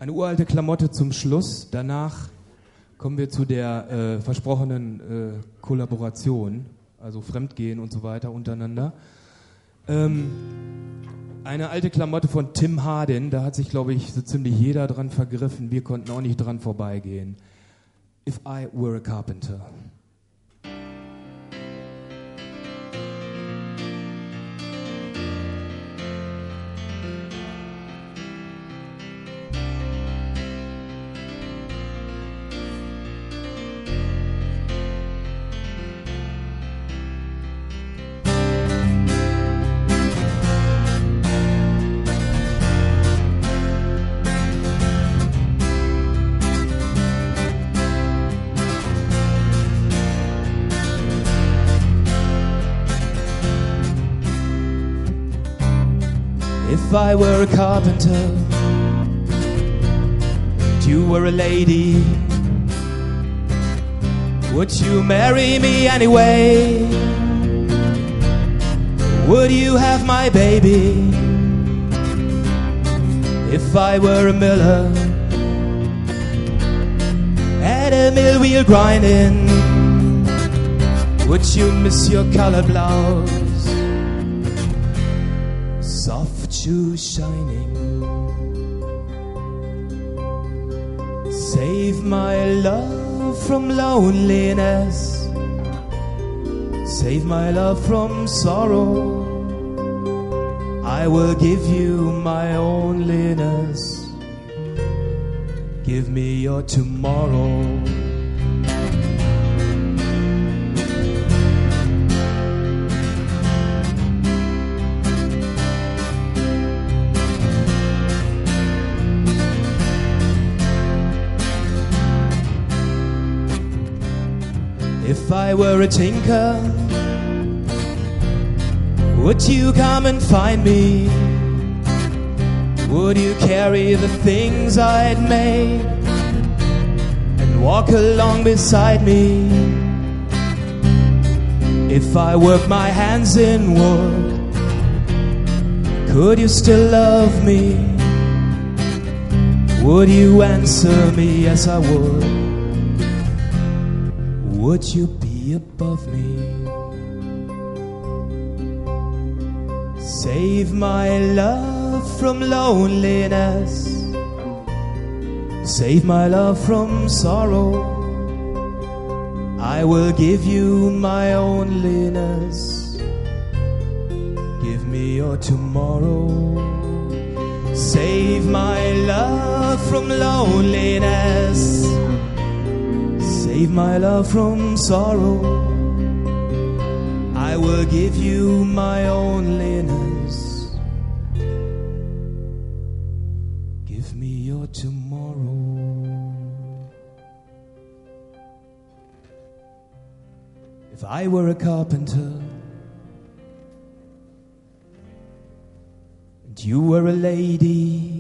Eine uralte Klamotte zum Schluss. Danach kommen wir zu der versprochenen Kollaboration, also Fremdgehen und so weiter untereinander. Eine alte Klamotte von Tim Hardin, da hat sich, glaube ich, so ziemlich jeder dran vergriffen. Wir konnten auch nicht dran vorbeigehen. If I Were a Carpenter. If I were a carpenter and you were a lady, would you marry me anyway? Would you have my baby? If I were a miller at a mill wheel grinding, would you miss your color blouse? Soft shoes shining. Save my love from loneliness. Save my love from sorrow. I will give you my loneliness. Give me your tomorrow. If I were a tinker, would you come and find me? Would you carry the things I'd made and walk along beside me? If I work my hands in wood, could you still love me? Would you answer me? Yes, I would. Would you be above me? Save my love from loneliness. Save my love from sorrow. I will give you my loneliness. Give me your tomorrow. Save my love from loneliness. Save my love from sorrow. I will give you my loneliness. Give me your tomorrow. If I were a carpenter and you were a lady,